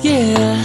Yeah.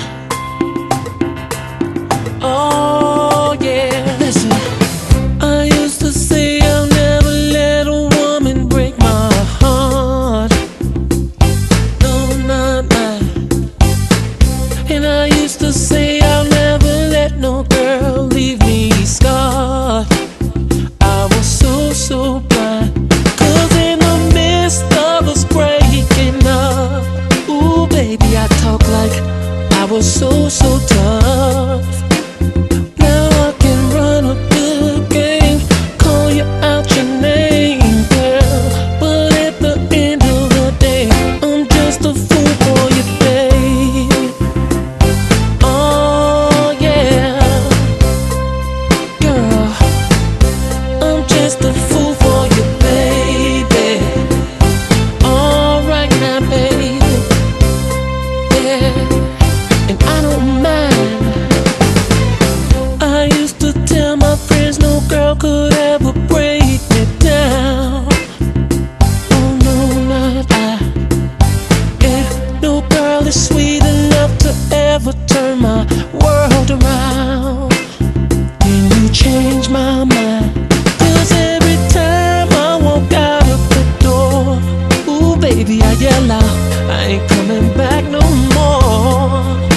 Oh, yeah. Listen, I used to say I'll never let a woman break my heart. No, not mine. And I used to say I'll never let no girl leave me scarred. I was so blind. 'Cause in the midst of us breaking up, ooh, baby, I talk like I was so tough. Now I can run a good game, call you out your name, girl. But at the end of the day, I'm just a fool for you, babe. Oh yeah, girl, I'm just a fool for you, baby. Alright now, baby, yeah. And I don't mind. I used to tell my friends no girl could ever break me down. Oh no, not I. Yeah, no girl is sweet enough to ever turn my world around. And you changed my mind. 'Cause every time I walk out of the door, ooh baby, I yell out, I ain't coming back no more.